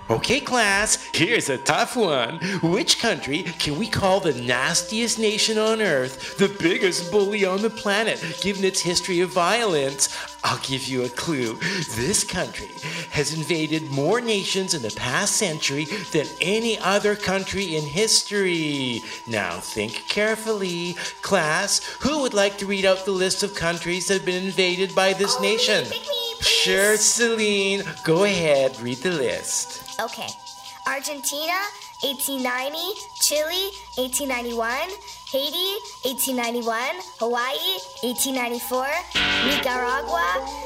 Okay, class, here's a tough one. Which country can we call the nastiest nation on Earth, the biggest bully on the planet, given its history of violence? I'll give you a clue. This country has invaded more nations in the past century than any other country in history. Now think carefully. Class, who would like to read out the list of countries that have been invaded by this nation? Pick me, please. Sure, Celine. Go ahead, read the list. Okay. Argentina, 1890. Chile, 1891. Haiti, 1891. Hawaii, 1894. Nicaragua,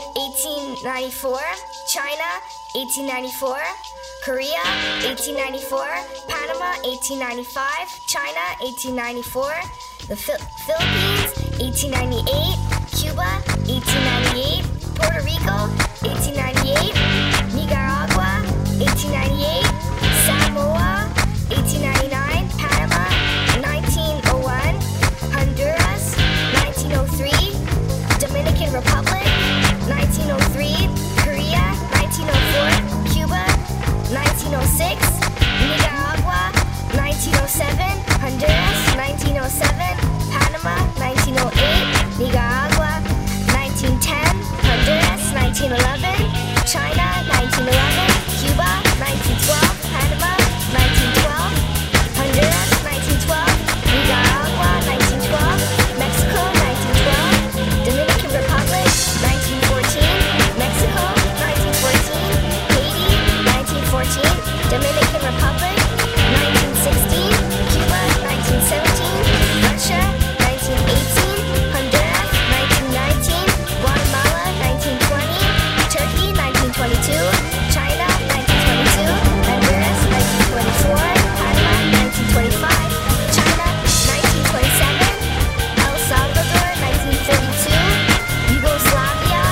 1894. China, 1894. Korea, 1894. Panama, 1895. China, 1894. The Philippines, 1898. Cuba, 1898. Puerto Rico, 1898. Nicaragua, 1898. Samoa, 1899. Panama, 1901. Honduras, 1903. Dominican Republic, 1903. Korea, 1904. Cuba, 1906. Nicaragua, 1907. Honduras, 1907. Panama, 1908. Nicaragua, 1910. Honduras, 1911. China, 1911. Cuba, 1912. Panama, 1912. Honduras, 1912. Nicaragua, 1912. Mexico, 1912. Dominican Republic, 1914. Mexico, 1914. Haiti, 1914. Dominican Republic, 1916. Cuba, 1917. Russia, 1918. Honduras, 1919. Guatemala, 1920. Turkey, 1922. China, 1922. Honduras, 1924. Panama, 1925. China, 1927. El Salvador, 1932. Yugoslavia,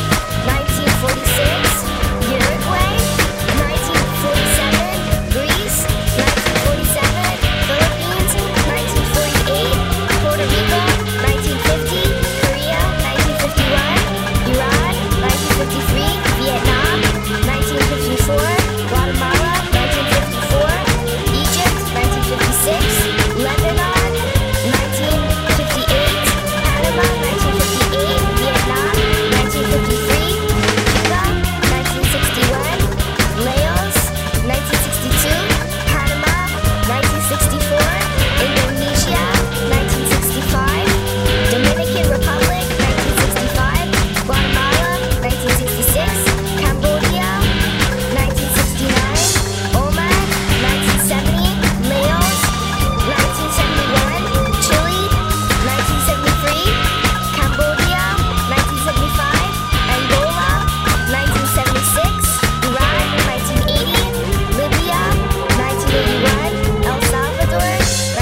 1946. Uruguay, 1947. Greece, 1947. Philippines, 1948. Puerto Rico, 1950. Korea, 1951. Iran, 1953. Vietnam, 1954. Guatemala, 1954. Egypt, 1956. Lebanon, 1958. Panama, 1958. Vietnam, 1953. Cuba, 1961. Laos, 1962. Panama, 1964. Indonesia, 1965. Dominican Republic, 1965. Guatemala, 1966. Cambodia, 1969. Oman, 1970. Laos, 1971. Chile, 1973. Cambodia, 1975. Angola, 1976. Iran, 1980. Libya, 1981. El Salvador,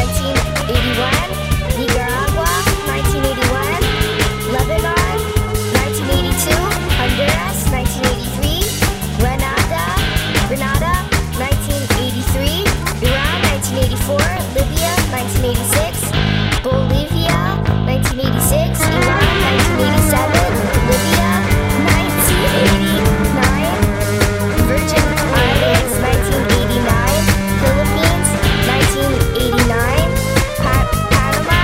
1981. Nicaragua, 1981. Lebanon, 1982. Honduras, 1983. Grenada, 1983. Iran, 1984. Libya, 1986. Bolivia, 1986. Iran, 1987. Libya, 1989. Virgin Islands, 1989. Philippines, 1989. Panama,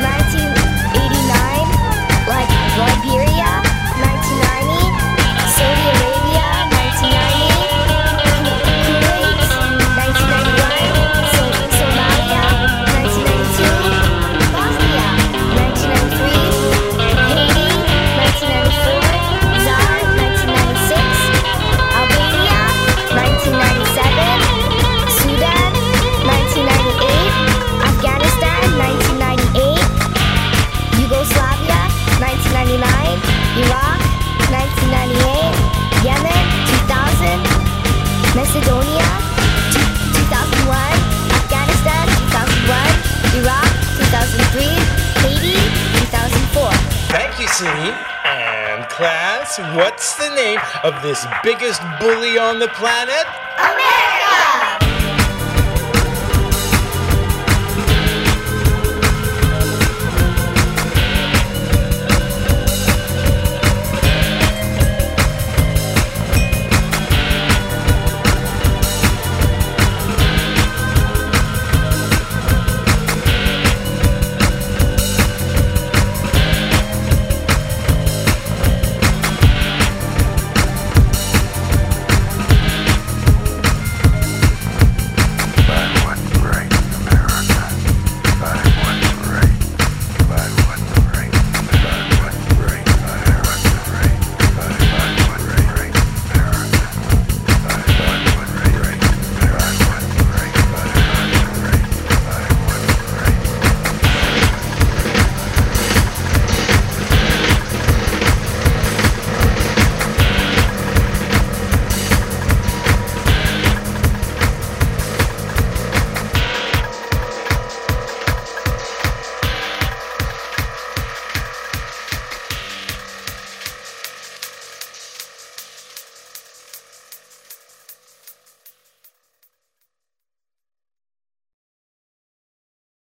1989. Liberia, 1990. Saudi Arabia, 1990. Kuwait, 1991. Somalia, 1992. Bosnia, 1993. Haiti, 1994. Zar, 1996. Albania, 1997. Sudan, 1998. Afghanistan, 1998. Yugoslavia, 1999. Iraq, 1998. Yemen, 2000. Macedonia, 2001. Afghanistan, 2001. Iraq, 2003. Haiti, 2004. Thank you, Celine. And class, what's the name of this biggest bully on the planet?